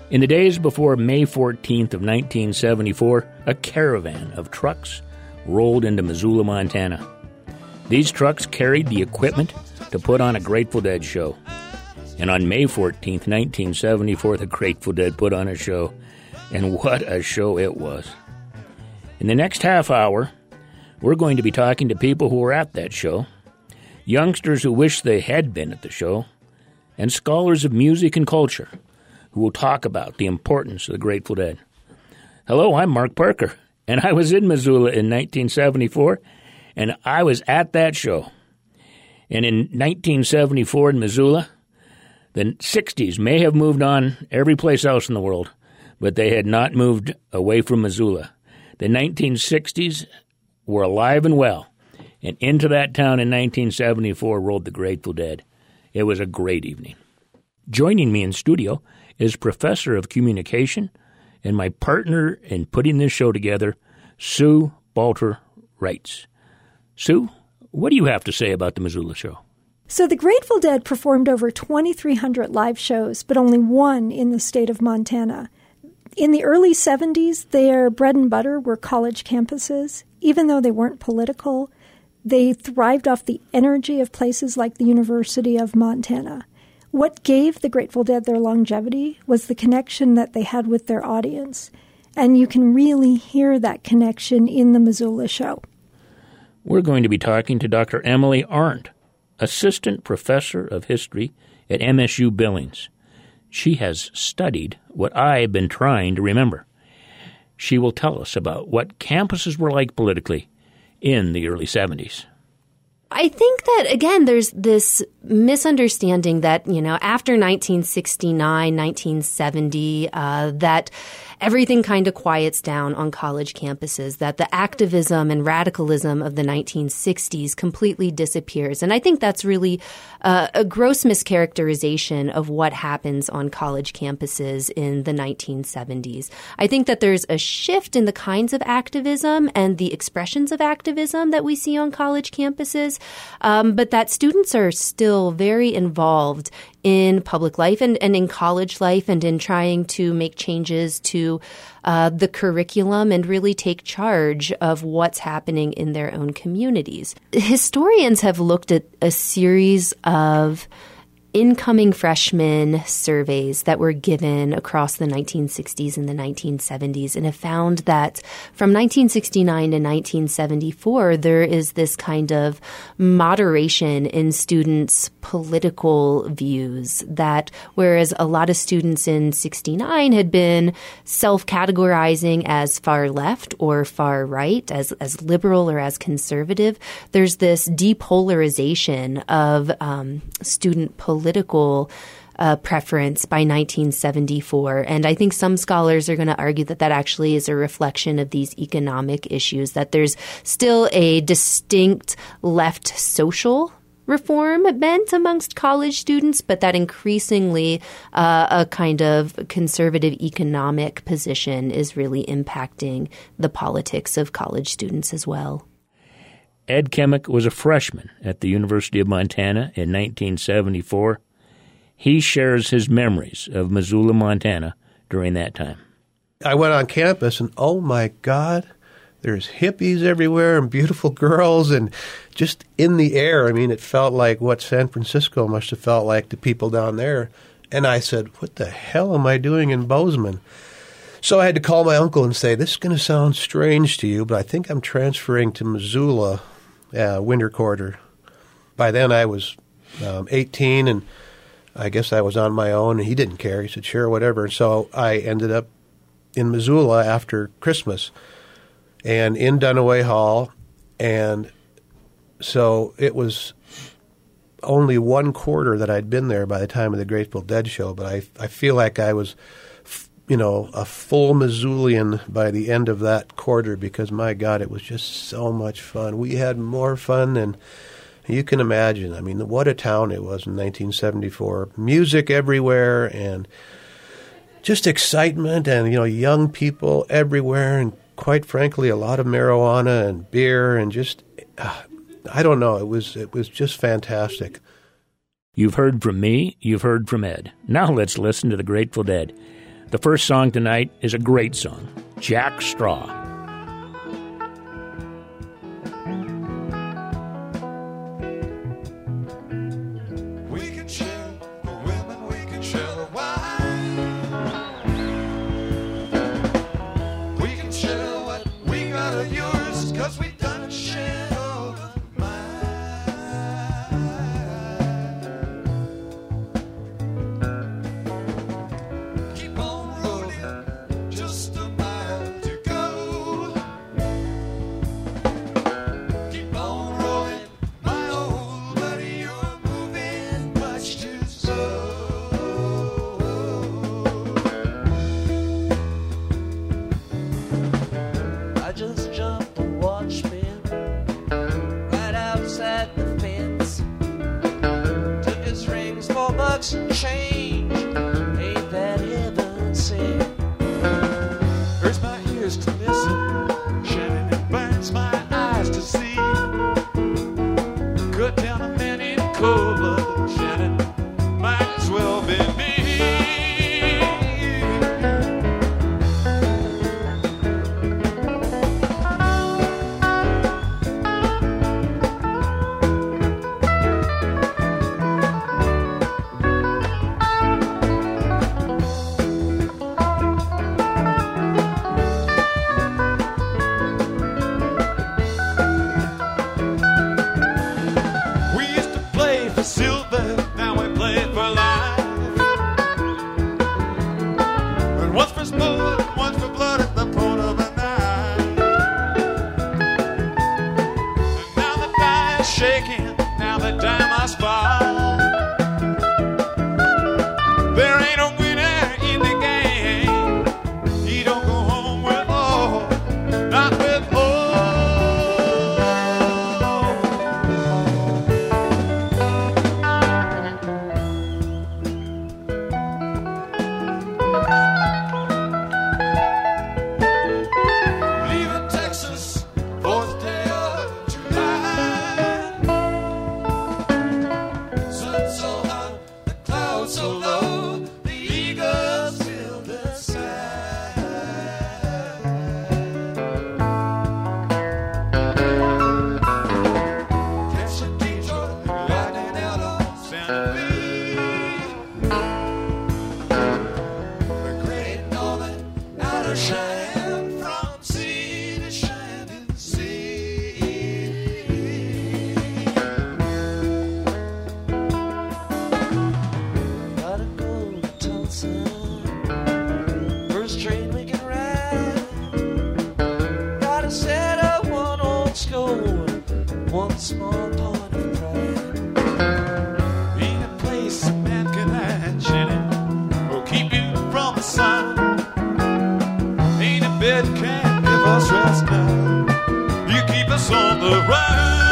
In the days before May 14th of 1974, a caravan of trucks rolled into Missoula, Montana. These trucks carried the equipment to put on a Grateful Dead show. And on May 14th, 1974, the Grateful Dead put on a show. And what a show it was. In the next half hour, we're going to be talking to people who were at that show, youngsters who wish they had been at the show, and scholars of music and culture who will talk about the importance of the Grateful Dead. Hello, I'm Mark Parker, and I was in Missoula in 1974, and I was at that show. And in 1974 in Missoula, the 60s may have moved on every place else in the world, but they had not moved away from Missoula. The 1960s were alive and well, and into that town in 1974 rolled the Grateful Dead. It was a great evening. Joining me in studio is Professor of Communication and my partner in putting this show together, Sue Balter-Reitz. Sue, what do you have to say about the Missoula show? So the Grateful Dead performed over 2,300 live shows, but only one in the state of Montana. In the early 70s, their bread and butter were college campuses. Even though they weren't political, they thrived off the energy of places like the University of Montana. What gave the Grateful Dead their longevity was the connection that they had with their audience. And you can really hear that connection in the Missoula show. We're going to be talking to Dr. Emily Arndt, Assistant Professor of History at MSU Billings. She has studied what I've been trying to remember. She will tell us about what campuses were like politically in the early 70s. I think that, again, there's this misunderstanding that, after 1969, 1970, that everything kind of quiets down on college campuses, that the activism and radicalism of the 1960s completely disappears. And I think that's really a gross mischaracterization of what happens on college campuses in the 1970s. I think that there's a shift in the kinds of activism and the expressions of activism that we see on college campuses, but that students are still very involved in public life and in college life and in trying to make changes to the curriculum and really take charge of what's happening in their own communities. Historians have looked at a series of incoming freshman surveys that were given across the 1960s and the 1970s and have found that from 1969 to 1974, there is this kind of moderation in students' political views, that whereas a lot of students in 69 had been self-categorizing as far left or far right, as liberal or as conservative, there's this depolarization of student political preference by 1974. And I think some scholars are going to argue that that actually is a reflection of these economic issues, that there's still a distinct left social reform bent amongst college students, but that increasingly a kind of conservative economic position is really impacting the politics of college students as well. Ed Kemick was a freshman at the University of Montana in 1974. He shares his memories of Missoula, Montana during that time. I went on campus and, oh my God, there's hippies everywhere and beautiful girls and just in the air. I mean, it felt like what San Francisco must have felt like to people down there. And I said, what the hell am I doing in Bozeman? So I had to call my uncle and say, this is going to sound strange to you, but I think I'm transferring to Missoula winter quarter. By then I was 18, and I guess I was on my own, and he didn't care. He said, sure, whatever. And so I ended up in Missoula after Christmas and in Dunaway Hall. And so it was only one quarter that I'd been there by the time of the Grateful Dead show, but I feel like I was a full Missoulian by the end of that quarter because, my God, it was just so much fun. We had more fun than you can imagine. I mean, what a town it was in 1974. Music everywhere and just excitement and, young people everywhere and, quite frankly, a lot of marijuana and beer and just, I don't know, it was just fantastic. You've heard from me, you've heard from Ed. Now let's listen to the Grateful Dead. The first song tonight is a great song, Jack Straw. We can share the women, we can share the wine. We can share what we got of yours, 'cause we done share all of mine. Keep on rolling, just a mile to go. Keep on rolling, my old buddy, you're moving much too slow. I just jumped a watchman right outside the fence. Took his rings for bucks and change. Ain't that heaven sent? Hurts my ears to listen, Shannon, it burns my eyes to see. Cut down a man in cold blood, Shannon, might as well be me. We used to play for silver, now we play for life. And once for sport, once for blood at the point of a knife. And now the die is shaking, now the die must fall. There ain't a winner in the game. He don't go home with all, not with all. Leaving Texas, 4th day of July. Sun so hot, the clouds so low, the eagles fill the sky. Catch a detour, lightning out on Santa Fe. The great northern outer shine from sea to shining sea. Gotta go to Tulsa, first train we can ride. Gotta set up one old score, one small point of pride. Being a place a man can hide, Shannon, will keep you from the sun. Ain't a bed can't give us rest now. You keep us on the run.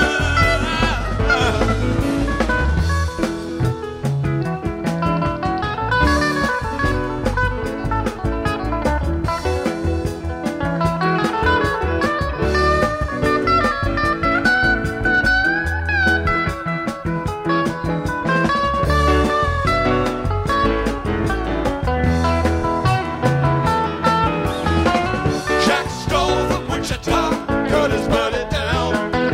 Jack stole from Wichita, cut his buddy down.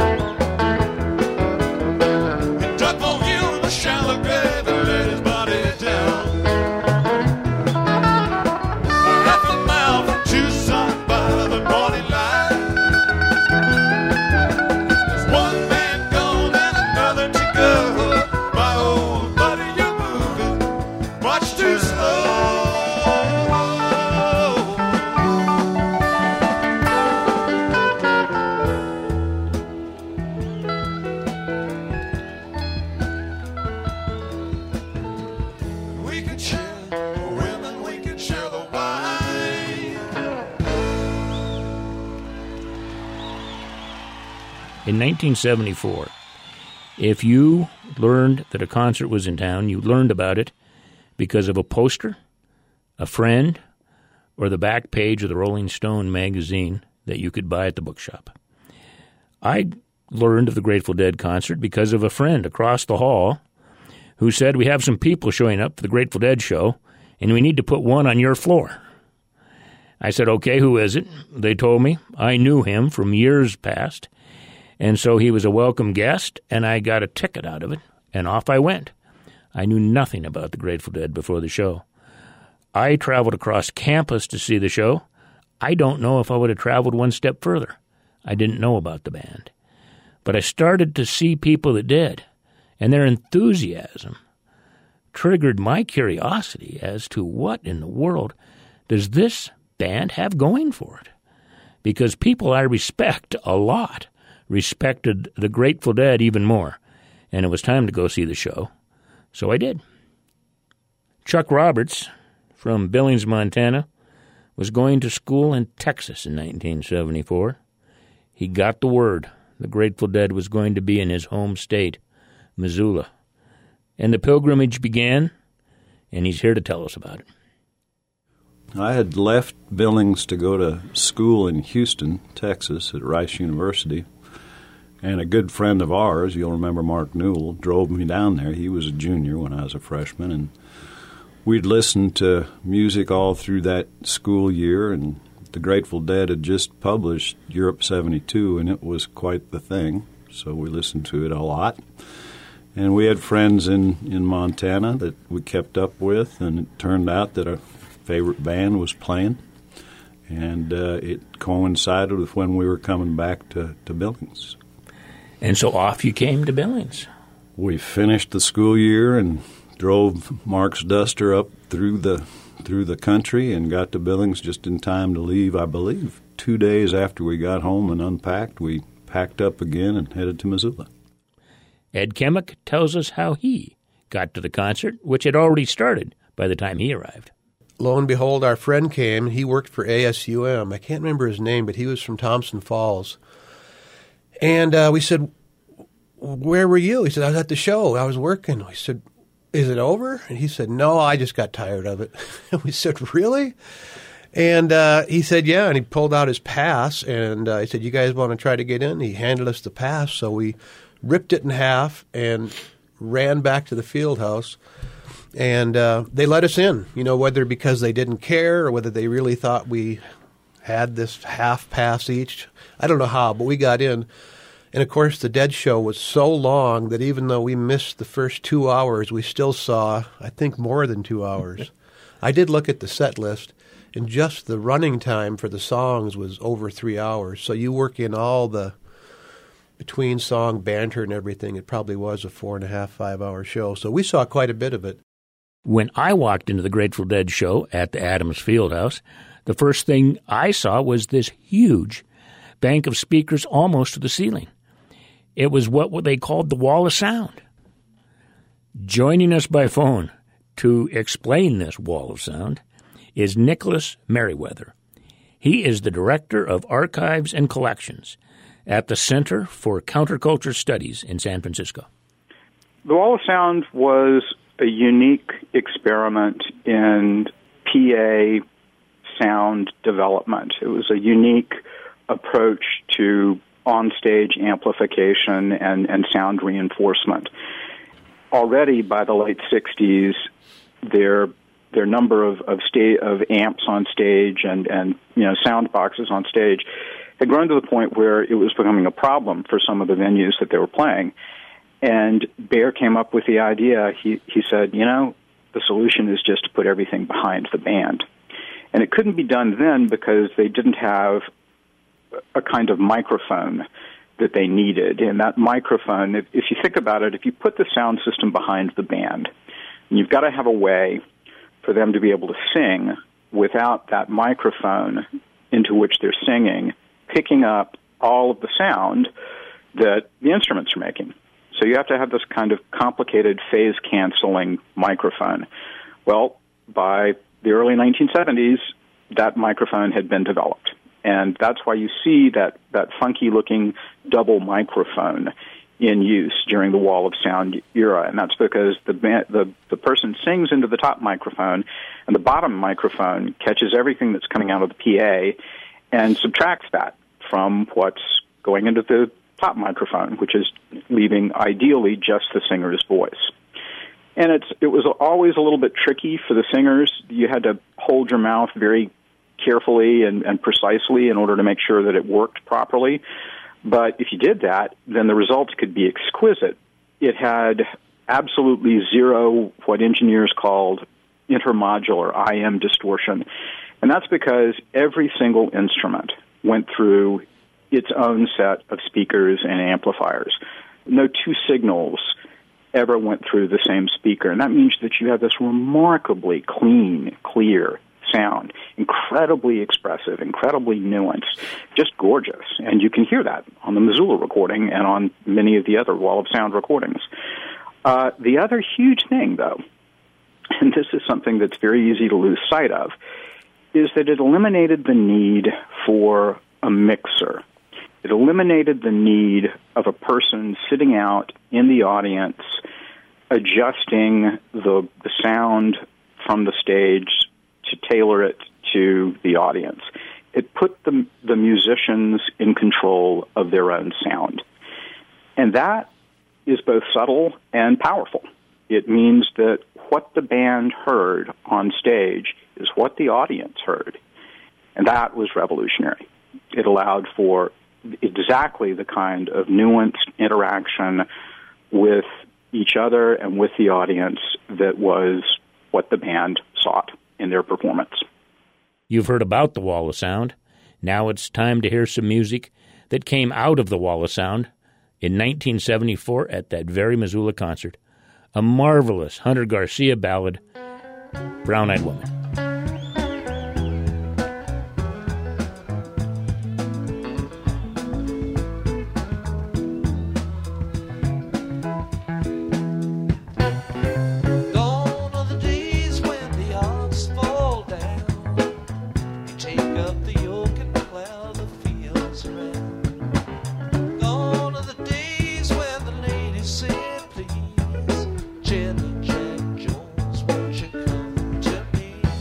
He dug for him in the shallow grave and laid his body down. A half a mile from Tucson by the morning light. There's one man gone and another to go. My old buddy, you're moving much too slow. We can share the women, we can share the wine. In 1974, if you learned that a concert was in town, you learned about it because of a poster, a friend, or the back page of the Rolling Stone magazine that you could buy at the bookshop. I learned of the Grateful Dead concert because of a friend across the hall who said, "We have some people showing up for the Grateful Dead show, and we need to put one on your floor. I said, okay, who is it? They told me. I knew him from years past, and so he was a welcome guest, and I got a ticket out of it, and off I went. I knew nothing about the Grateful Dead before the show. I traveled across campus to see the show. I don't know if I would have traveled one step further. I didn't know about the band. But I started to see people that did, and their enthusiasm triggered my curiosity as to what in the world does this band have going for it. Because people I respect a lot respected the Grateful Dead even more, and it was time to go see the show. So I did. Chuck Roberts from Billings, Montana, was going to school in Texas in 1974. He got the word the Grateful Dead was going to be in his home state, Missoula. And the pilgrimage began, and he's here to tell us about it. I had left Billings to go to school in Houston, Texas, at Rice University. And a good friend of ours, you'll remember Mark Newell, drove me down there. He was a junior when I was a freshman, and we'd listened to music all through that school year, and the Grateful Dead had just published Europe 72, and it was quite the thing, so we listened to it a lot. And we had friends in Montana that we kept up with, and it turned out that our favorite band was playing, and it coincided with when we were coming back to Billings. And so off you came to Billings. We finished the school year and drove Mark's Duster up through the country and got to Billings just in time to leave, I believe, 2 days after we got home and unpacked. We packed up again and headed to Missoula. Ed Kemick tells us how he got to the concert, which had already started by the time he arrived. Lo and behold, our friend came. He worked for ASUM. I can't remember his name, but he was from Thompson Falls. And we said, where were you? He said, I was at the show. I was working. We said, is it over? And he said, no, I just got tired of it. And we said, really? And he said, yeah. And he pulled out his pass, and he said, you guys want to try to get in? He handed us the pass, so we ripped it in half and ran back to the field house. And they let us in, whether because they didn't care or whether they really thought we had this half pass each. I don't know how, but we got in. And, of course, the Dead show was so long that even though we missed the first 2 hours, we still saw, I think, more than 2 hours. I did look at the set list, and just the running time for the songs was over 3 hours. So you work in all the between-song banter and everything. It probably was a 4.5, 5-hour show. So we saw quite a bit of it. When I walked into the Grateful Dead show at the Adams Fieldhouse, the first thing I saw was this huge bank of speakers almost to the ceiling. It was what they called the Wall of Sound. Joining us by phone to explain this Wall of Sound is Nicholas Merriweather. He is the Director of Archives and Collections at the Center for Counterculture Studies in San Francisco. The Wall of Sound was a unique experiment in PA sound development. It was a unique approach to on-stage amplification and sound reinforcement. Already by the late 60s, their number of amps on stage and sound boxes on stage had grown to the point where it was becoming a problem for some of the venues that they were playing. And Bear came up with the idea. He said, the solution is just to put everything behind the band. And it couldn't be done then because they didn't have a kind of microphone that they needed. And that microphone, if you think about it, if you put the sound system behind the band, and you've got to have a way for them to be able to sing without that microphone into which they're singing, picking up all of the sound that the instruments are making. So you have to have this kind of complicated phase-canceling microphone. Well, by the early 1970s, that microphone had been developed. And that's why you see that funky-looking double microphone in use during the Wall of Sound era. And that's because the person sings into the top microphone, and the bottom microphone catches everything that's coming out of the PA and subtracts that from what's going into the top microphone, which is leaving, ideally, just the singer's voice. And it was always a little bit tricky for the singers. You had to hold your mouth very carefully and precisely in order to make sure that it worked properly. But if you did that, then the results could be exquisite. It had absolutely zero what engineers called intermodular, IM distortion. And that's because every single instrument went through its own set of speakers and amplifiers. No two signals ever went through the same speaker. And that means that you have this remarkably clean, clear sound, incredibly expressive, incredibly nuanced, just gorgeous. And you can hear that on the Missoula recording and on many of the other Wall of Sound recordings. The other huge thing, though, and this is something that's very easy to lose sight of, is that it eliminated the need for a mixer. It eliminated the need of a person sitting out in the audience adjusting the sound from the stage to tailor it to the audience. It put the musicians in control of their own sound. And that is both subtle and powerful. It means that what the band heard on stage is what the audience heard. And that was revolutionary. It allowed for exactly the kind of nuanced interaction with each other and with the audience that was what the band sought in their performance. You've heard about the Wall of Sound. Now it's time to hear some music that came out of the Wall of Sound in 1974 at that very Missoula concert. A marvelous Hunter Garcia ballad, Brown-Eyed Woman. Jenny Jack Jones, won't you come to me?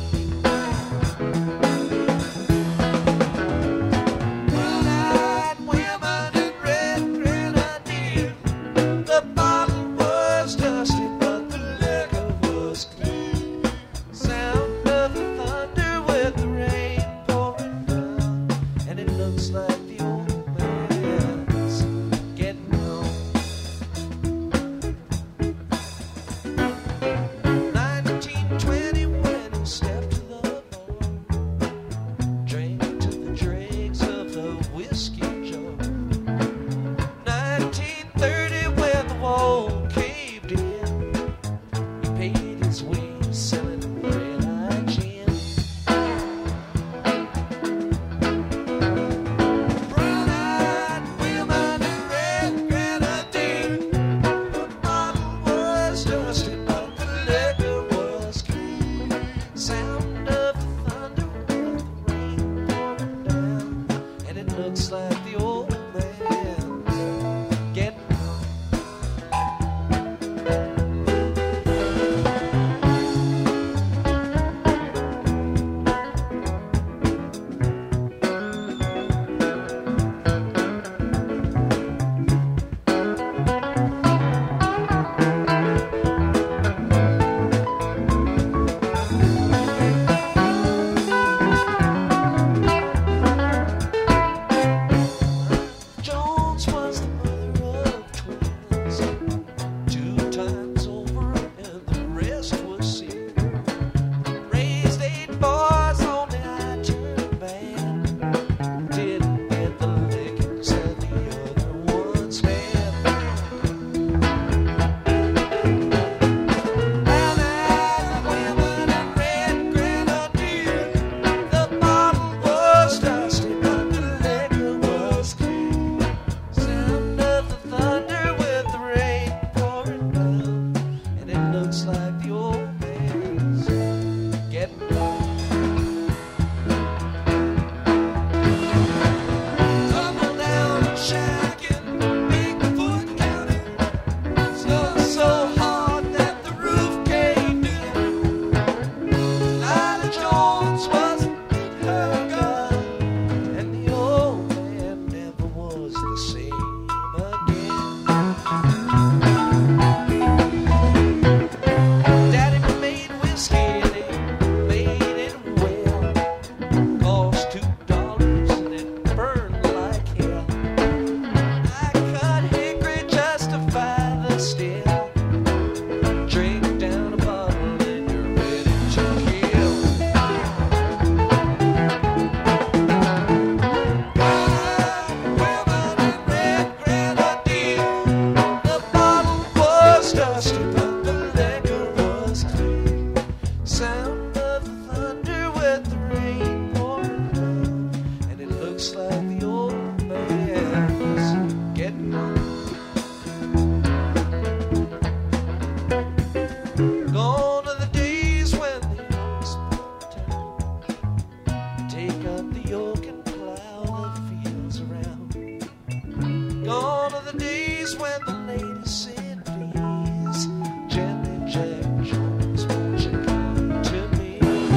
Just when the lady said please, gently Jack Jones, won't you come to me?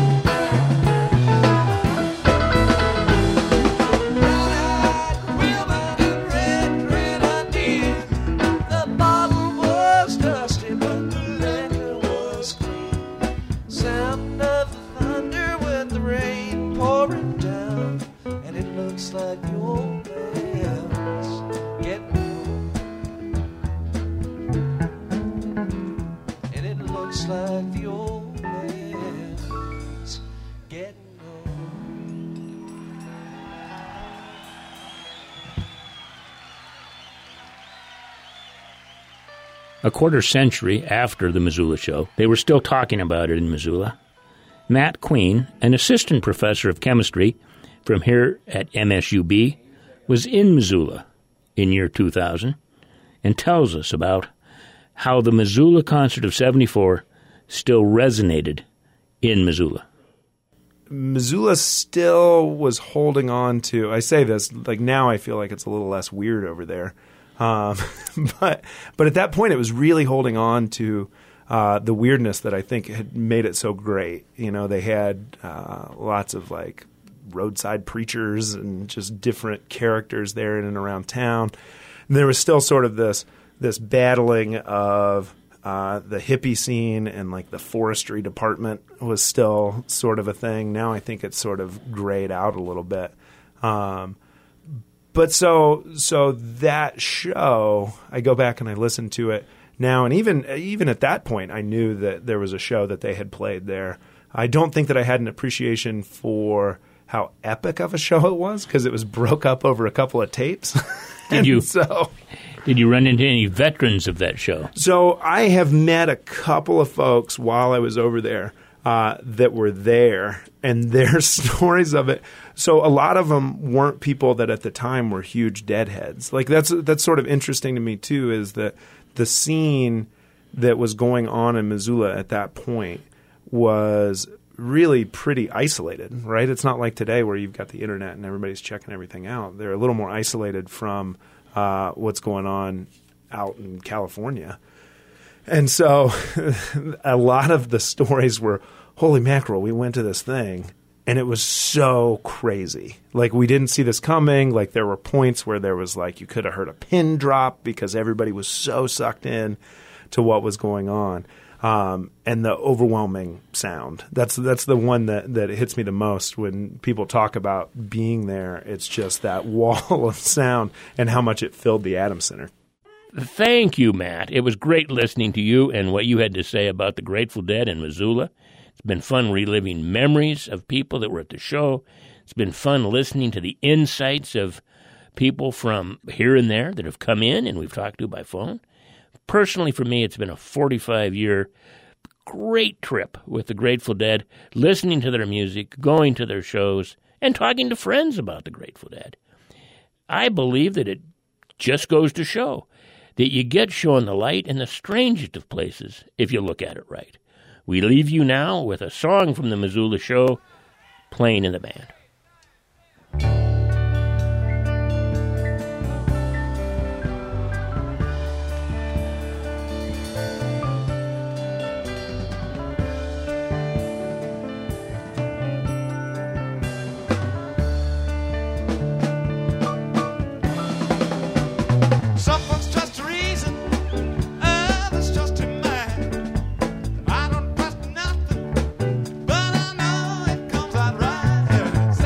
Brown-eyed women in red grenadine. The bottle was dusty, but the liquor was clean. Sound of the thunder with the rain pouring down, and it looks like the old man's getting old. And it looks like the old man's getting old. A quarter century after the Missoula show, they were still talking about it in Missoula. Matt Queen, an assistant professor of chemistry from here at MSUB, was in Missoula in year 2000 and tells us about how the Missoula Concert of 74 still resonated in Missoula. Missoula still was holding on to, I say this, like now I feel like it's a little less weird over there. But at that point it was really holding on to the weirdness that I think had made it so great. You know, they had lots of like roadside preachers and just different characters there in and around town. And there was still sort of this battling of the hippie scene, and like the forestry department was still sort of a thing. Now I think it's sort of grayed out a little bit. But so that show, I go back and I listen to it now, and even at that point, I knew that there was a show that they had played there. I don't think that I had an appreciation for how epic of a show it was because it was broke up over a couple of tapes. Did you run into any veterans of that show? So I have met a couple of folks while I was over there that were there, and their stories of it. So a lot of them weren't people that at the time were huge Deadheads. Like that's sort of interesting to me too, is that the scene that was going on in Missoula at that point was really pretty isolated, right? It's not like today where you've got the internet and everybody's checking everything out. They're a little more isolated from what's going on out in California. And so a lot of the stories were, holy mackerel, we went to this thing and it was so crazy. Like we didn't see this coming. Like there were points where there was like you could have heard a pin drop because everybody was so sucked in to what was going on. And the overwhelming sound. That's the one that hits me the most when people talk about being there. It's just that wall of sound and how much it filled the Adams Center. Thank you, Matt. It was great listening to you and what you had to say about the Grateful Dead in Missoula. It's been fun reliving memories of people that were at the show. It's been fun listening to the insights of people from here and there that have come in and we've talked to by phone. Personally, for me, it's been a 45-year great trip with the Grateful Dead, listening to their music, going to their shows, and talking to friends about the Grateful Dead. I believe that it just goes to show that you get shown the light in the strangest of places if you look at it right. We leave you now with a song from the Missoula show playing in the band. I don't trust nothing, but I know it comes out right.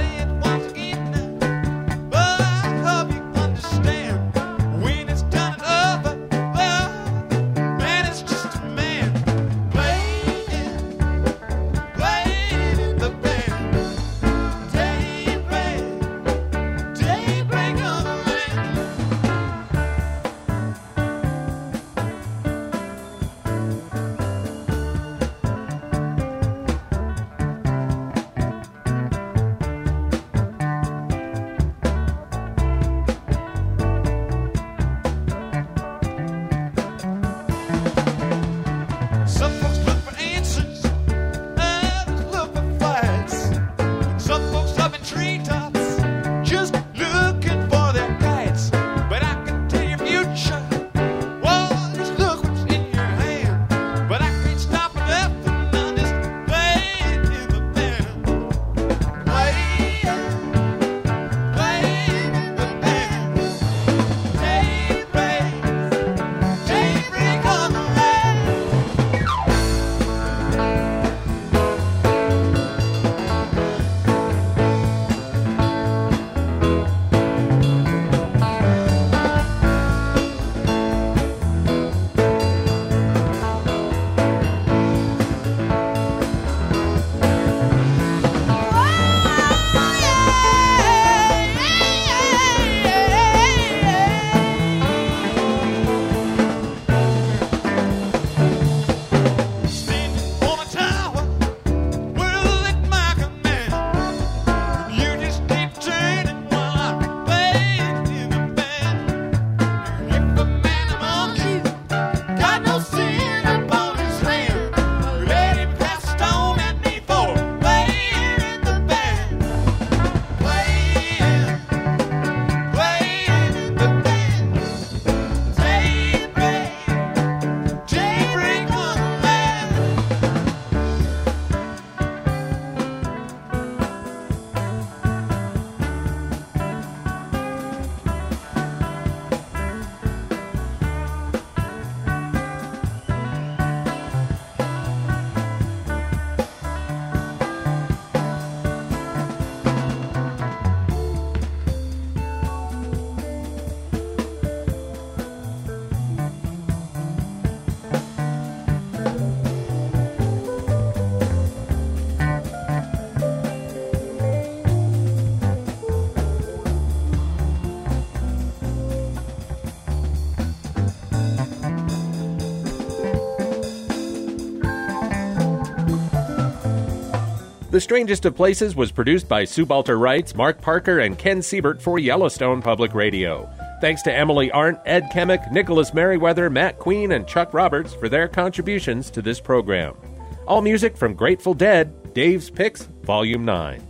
The Strangest of Places was produced by Subalter Wrights, Mark Parker, and Ken Siebert for Yellowstone Public Radio. Thanks to Emily Arndt, Ed Kemick, Nicholas Merriweather, Matt Queen, and Chuck Roberts for their contributions to this program. All music from Grateful Dead, Dave's Picks, Volume 9.